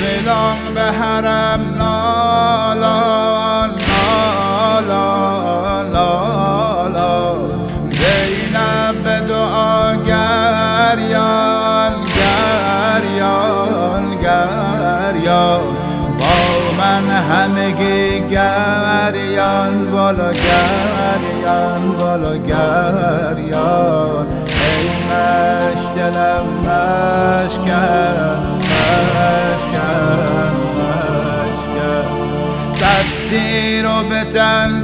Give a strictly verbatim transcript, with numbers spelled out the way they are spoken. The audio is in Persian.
دلان به حرم نالان نالان نالان زینب به دعا گریان گریان گریان با من همگی گریان بالا گریان بالا گریان ای مش دلم مشکن مشکن مشکن دستی رو به تن